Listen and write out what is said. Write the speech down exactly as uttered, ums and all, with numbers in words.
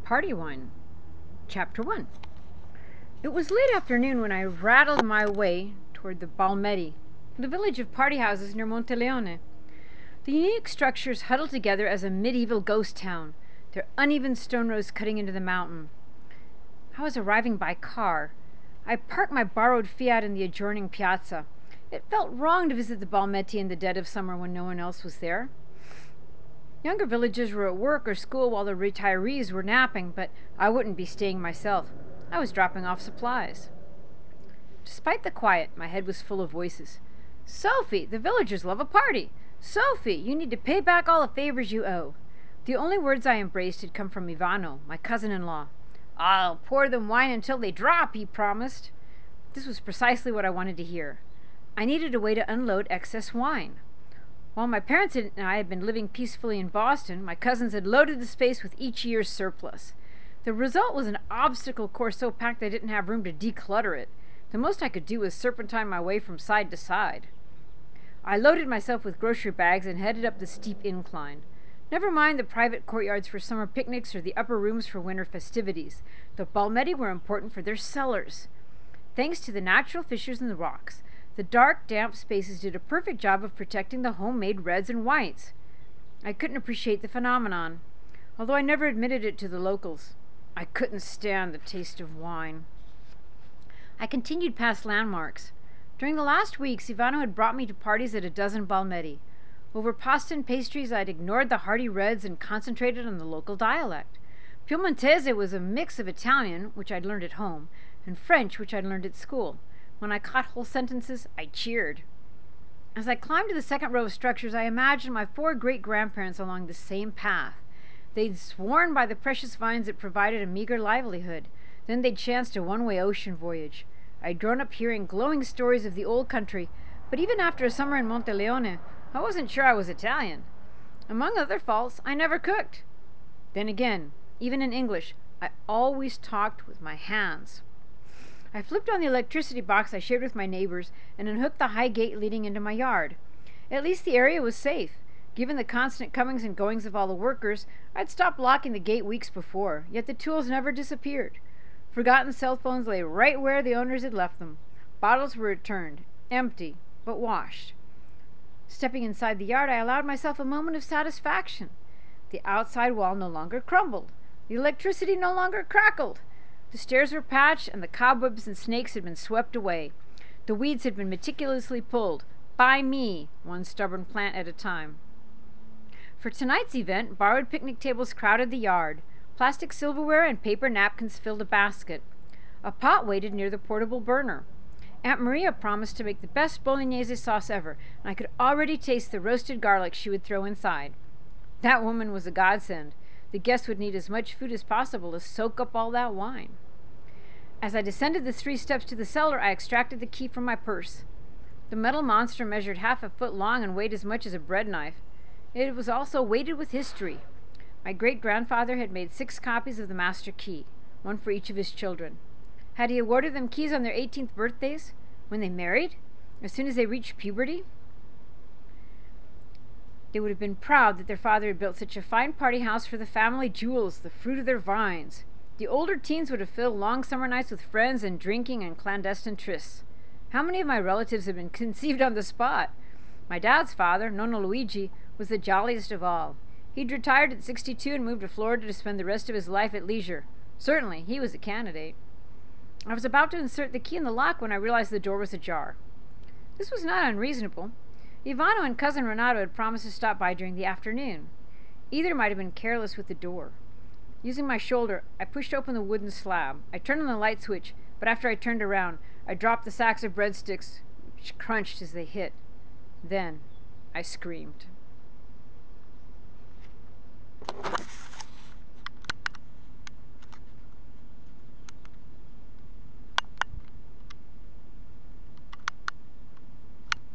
Party Wine, Chapter one. It was late afternoon when I rattled my way toward the Balmetti, the village of party houses near Monteleone. The unique structures huddled together as a medieval ghost town, their uneven stone rows cutting into the mountain. I was arriving by car. I parked my borrowed Fiat in the adjoining piazza. It felt wrong to visit the Balmetti in the dead of summer when no one else was there. Younger villagers were at work or school while the retirees were napping, but I wouldn't be staying myself. I was dropping off supplies. Despite the quiet, my head was full of voices. "Sophie, the villagers love a party. Sophie, you need to pay back all the favors you owe." The only words I embraced had come from Ivano, my cousin-in-law. "I'll pour them wine until they drop," he promised. This was precisely what I wanted to hear. I needed a way to unload excess wine. While my parents and I had been living peacefully in Boston, my cousins had loaded the space with each year's surplus. The result was an obstacle course so packed I didn't have room to declutter it. The most I could do was serpentine my way from side to side. I loaded myself with grocery bags and headed up the steep incline. Never mind the private courtyards for summer picnics or the upper rooms for winter festivities. The Balmetti were important for their cellars. Thanks to the natural fissures in the rocks, the dark, damp spaces did a perfect job of protecting the homemade reds and whites. I couldn't appreciate the phenomenon, although I never admitted it to the locals. I couldn't stand the taste of wine. I continued past landmarks. During the last weeks, Ivano had brought me to parties at a dozen Balmetti. Over pasta and pastries, I'd ignored the hearty reds and concentrated on the local dialect. Piemontese was a mix of Italian, which I'd learned at home, and French, which I'd learned at school. When I caught whole sentences, I cheered. As I climbed to the second row of structures, I imagined my four great-grandparents along the same path. They'd sworn by the precious vines that provided a meager livelihood. Then they'd chanced a one-way ocean voyage. I'd grown up hearing glowing stories of the old country, but even after a summer in Monteleone, I wasn't sure I was Italian. Among other faults, I never cooked. Then again, even in English, I always talked with my hands. I flipped on the electricity box I shared with my neighbors and unhooked the high gate leading into my yard. At least the area was safe. Given the constant comings and goings of all the workers, I'd stopped locking the gate weeks before, yet the tools never disappeared. Forgotten cell phones lay right where the owners had left them. Bottles were returned, empty, but washed. Stepping inside the yard, I allowed myself a moment of satisfaction. The outside wall no longer crumbled. The electricity no longer crackled. The stairs were patched, and the cobwebs and snakes had been swept away. The weeds had been meticulously pulled, by me, one stubborn plant at a time. For tonight's event, borrowed picnic tables crowded the yard. Plastic silverware and paper napkins filled a basket. A pot waited near the portable burner. Aunt Maria promised to make the best bolognese sauce ever, and I could already taste the roasted garlic she would throw inside. That woman was a godsend. The guests would need as much food as possible to soak up all that wine. As I descended the three steps to the cellar, I extracted the key from my purse. The metal monster measured half a foot long and weighed as much as a bread knife. It was also weighted with history. My great-grandfather had made six copies of the master key, one for each of his children. Had he awarded them keys on their eighteenth birthdays? When they married? As soon as they reached puberty? They would have been proud that their father had built such a fine party house for the family jewels, the fruit of their vines. The older teens would have filled long summer nights with friends and drinking and clandestine trysts. How many of my relatives had been conceived on the spot? My dad's father, Nonno Luigi, was the jolliest of all. He'd retired at sixty-two and moved to Florida to spend the rest of his life at leisure. Certainly, he was a candidate. I was about to insert the key in the lock when I realized the door was ajar. This was not unreasonable. Ivano and cousin Renato had promised to stop by during the afternoon. Either might have been careless with the door. Using my shoulder, I pushed open the wooden slab. I turned on the light switch, but after I turned around, I dropped the sacks of breadsticks, which crunched as they hit. Then, I screamed.